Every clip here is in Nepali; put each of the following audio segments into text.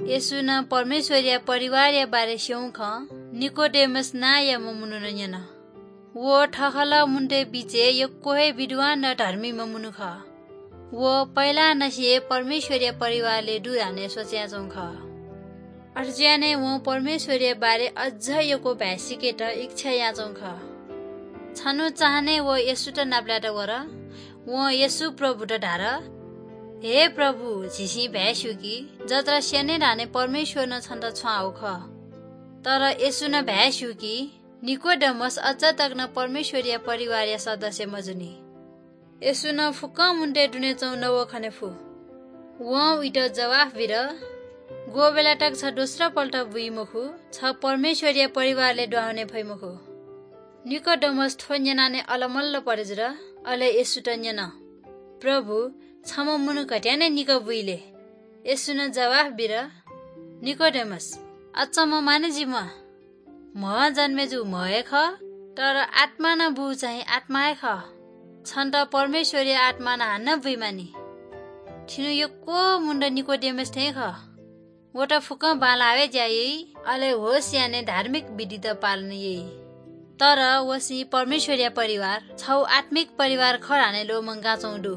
यसु न परमेश्वरीय परिवार बारे स्यौख निकोडेमस ना या ममुनु नयन वो ठखल मुन्टे बिचे यो कोहे विद्वान र धर्मी ममुनु ख वो पहिला नसिए परमेश्वरीय परिवारले दुहाने सोच्या चौख अर्ज्याने वो परमेश्वरीय बारे अझ योको भ्यासिके त इच्छा या चौख छनु चाहने वो यसु त नाप्ला त वर वो यसु प्रभु त ढार हे प्रभु झिसी भ्यासु कि जत्र स्याने ढाने परमेश्वर न छन् त छाउ ख तर यसु न भ्यासु कि निकोडेमस अझ तक न परमेश्वरीय परिवार सदस्य मजुनी यसु न फुक्क मुन्टे दुने चौ नव खने फु वो उइट जवाफ बिर गो बेला टक छ दोस्रो पल्ट बुइमुखु छ परमेश्वरीय परिवारले डुहाउने भइमुखु निकोडेमस ठोन्यनाने अलमल्ल परेजर अले यसु त न्यन प्रभु छम मुनु घट्याने निको बुइले यसु न जवाफ बिर निकोडेमस अचम्म माने जी म जन्मेजु महे ख तर आत्मा न बु चाहिँ आत्माए ख छन् त परमेश्वरीय आत्मा न हान्न बुइमानी ठिनु यो को मुन्ड निकोडेमस थे ख वटा फुक बालावे ज्याई अले होस् याने धार्मिक विधि त पाल्ने यही तर वसी परमेश्वरीय परिवार छौ आत्मिक परिवार खराने लो मंगा चौडु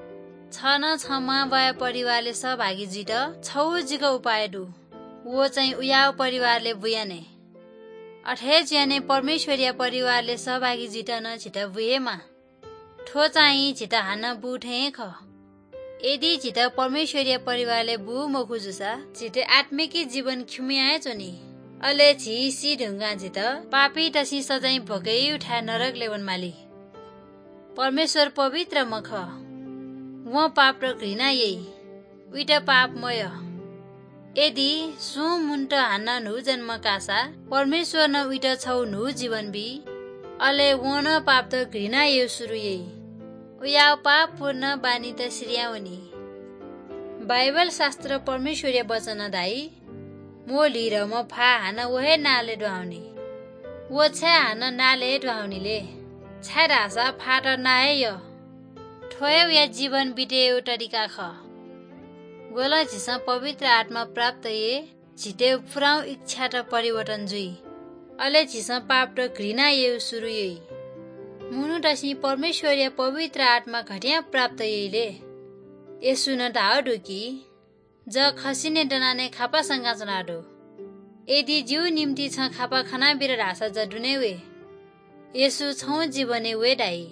छन छमा बया परिवारले सहभागी जित छौ जिको उपाय दु वो चाहिँ उयाव परिवारले बुयाने अठे ज्याने परमेश्वरीय परिवारले सहभागी जित न छिट बुएमा ठो चाहिँ छिट हान बुठे ख यदि छिट परमेश्वरीय परिवारले बु मखुजुसा छिटे आत्मिकी जीवन खुमियाए चोनी अले छि सी ढुङ्गा छिट पापी तसी सजाई भोकै उठा नरक लेवन माली परमेश्वर पवित्र मख वो पाप र घृणा यही उइटा पापमय यदि सु मुन्ट हान्न नु जन्म कासा परमेश्वर न उइट छौ नु जीवन बि अले वो न पाप त घृणा यो सुरु यही उया पाप पूर्ण बानी त श्रियावनी बाइबल शास्त्र परमेश्वरीय वचन दाई मो लिर म फा हान वहे नाले डुहाउने वो छ्या हान नाले डुहाउनीले छ्या ढासा फाट नाए य ठोयो या जीवन बिटे तरिका ख गोल झिसा पवित्र आत्मा प्राप्त ये झिटे पुराउ इच्छा त परिवर्तन जुई अले झिसा पाप र घृणा ये सुरु यही मुनु दसी परमेश्वरीय पवित्र आत्मा घटिया प्राप्त यहीले यसु न ढाउ ढुकी ज खसिने डनाने खापा संगा चनाडो यदि जिउ निम्ति छ खापा खाना बिर ढासा जडुने वे यसु छौ जीवने वे डाई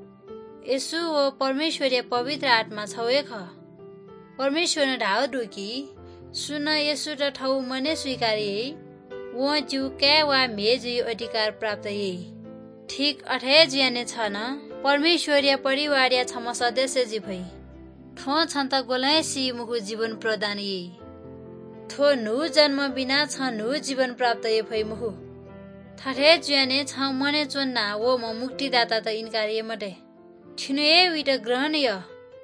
यसु ओ परमेश्वरीय पवित्र आत्मा छौए ख परमेश्वर न ढाउ ढुकी सुन यसु त ठौ मने स्वीकारिए वो जिउ क्या वा मेजु अधिकार प्राप्त यही ठीक अठे ज्याने छ न परमेश्वरीय परिवार या छम सदस्य जी भई ठो छन् त गोलै सी मुखु जीवन प्रदान यही थो नु जन्म बिना छ नु जीवन प्राप्त ये भई मुखु थठे ज्याने छ मने चोन्ना वो म मुक्तिदाता त इन्कार ये मटे ठिनु ए उइट ग्रहण य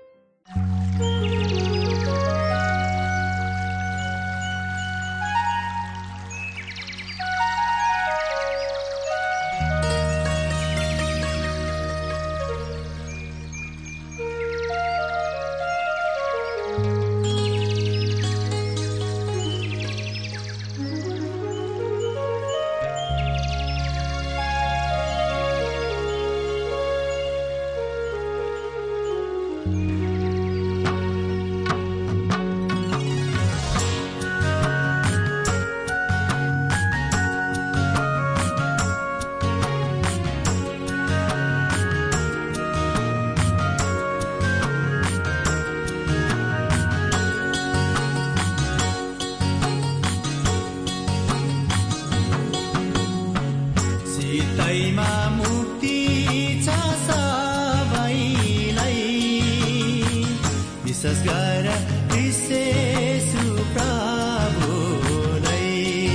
विश्वास गर ईशु प्रभुलाई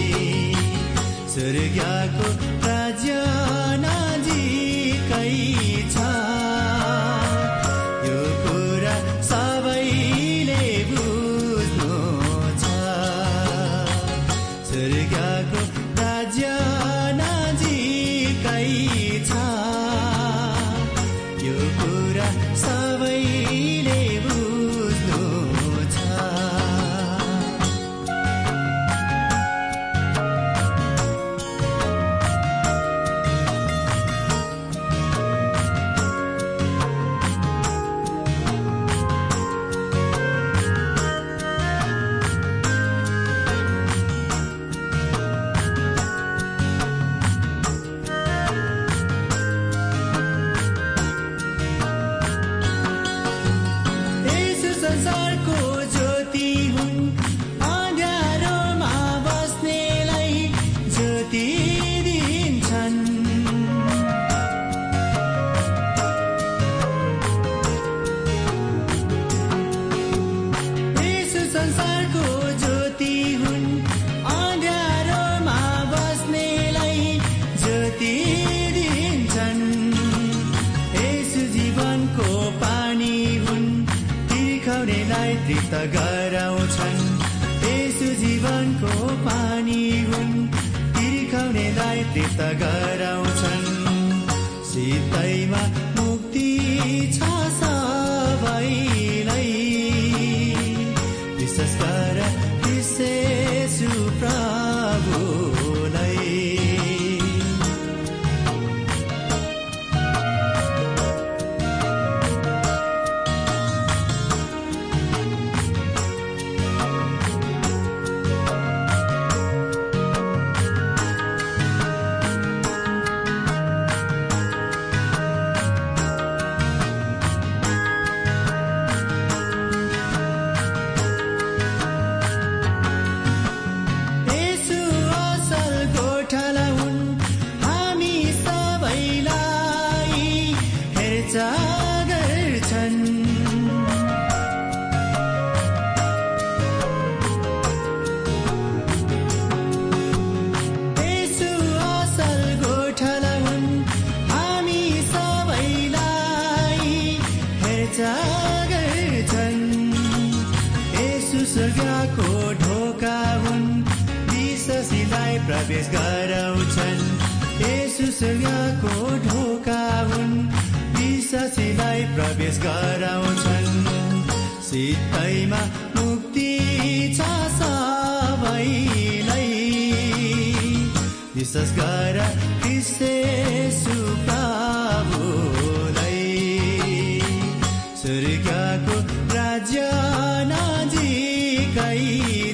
स्वर्गको राज्य नजिकै छ यो कुरा सबैले बुझ्नु छ स्वर्गको राज्य नजिकै छ यो कुरा सबैले बुझ्नु छ तिर्खाउनेलाई तृप्त गराउँछन्। यसु जीवनको पानी हुन्, तिर्खाउनेलाई तृप्त गराउँछन्। सिधैमा मुक्ति छ सबैलाई, विश्वास गर येशू प्रभुलाई। स्वर्गको ढोका हुन्, विश्वासीलाई प्रवेश गराउँछन्। येशू स्वर्गको ढोका हुन्, विश्वासीलाई प्रवेश गराउँछन्। सिधैमा मुक्ति छ सबैलाई, विश्वास गर येशू प्रभुलाई। स्वर्गको राज्य नजिकै